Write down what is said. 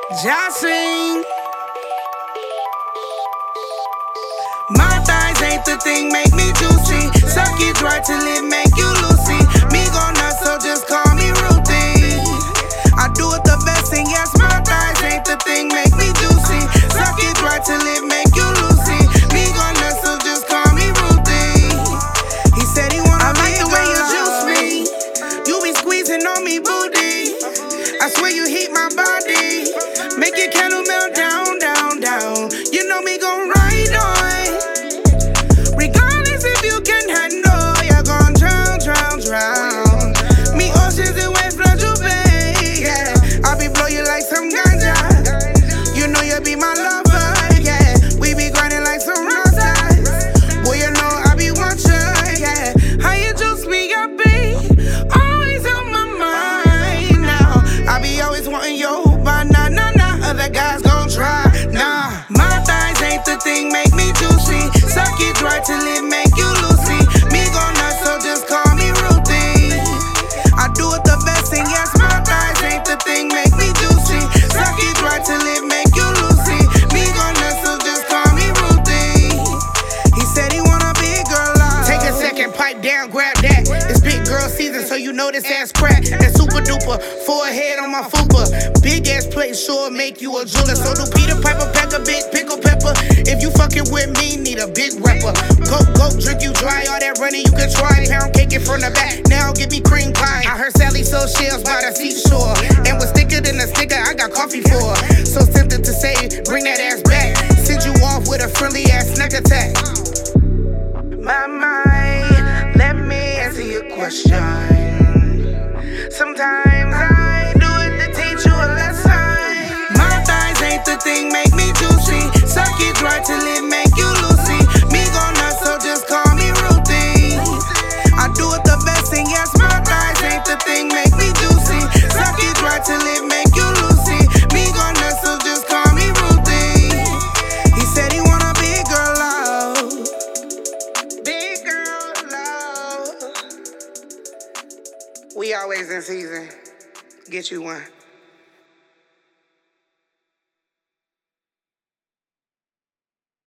Jocelyn. My thighs ain't the thing, make me juicy. Suck it dry till it make you loosey. Me go nuts, so just call me Ruthie. I do it the best, and yes, my thighs ain't the thing, make me juicy. Suck it dry till it make you loosey. Me go nuts, so just call me Ruthie. He said he wanna like the way you juice me. You be squeezing on me booty. I swear you heat my body. Make your candle melt down, down, down. You know me gon' ride on. Regardless if you can handle, you're gon' drown, drown, drown. Me oceans and waves flood you, babe. Yeah, I'll be blow you like some ganja. You know you be my lover, yeah. We be grinding like some rastas. Boy, you know I be watching, yeah. How you juice me up, babe? Always on my mind now. I be always wanting your but nah, nah, nah. Other guys gon' try, nah. My thighs ain't the thing, make me juicy. Suck it dry till it make you loosey. Me go nuts, so just call me Ruthie. I do it the best, and yes, my thighs ain't the thing, make me juicy. Suck it dry till it make you loosey. Me go nuts, so just call me Ruthie. He said he want a big girl love. Take a second, pipe down, grab that. It's big girl season, so you know this ass crack. That super duper, forehead on my fupa. Big ass plate, sure make you a jeweler. So do Peter Piper, pack a big pickle pepper. If you fucking with me, need a big rapper. Go, drink you dry, all that running you can try. Pound cake it from the back, now give me cream pie. I heard Sally sold shells by the seashore. And was thicker than a sticker, I got coffee for her. So tempted to say, bring that ass back. Send you off with a friendly ass snack attack. My mind, let me answer your question. Sometimes I do it to teach you a lesson. My thighs ain't the thing, make me juicy. Suck it dry till it make you loosey. Me go nuts, so just call me Ruthie. I do it the best, and yes, my thighs ain't the thing, make me juicy. Suck it dry till it make you loosey. Me go nuts, so just call me Ruthie. He said he want a big girl love. Big girl love. We always in season. Get you one.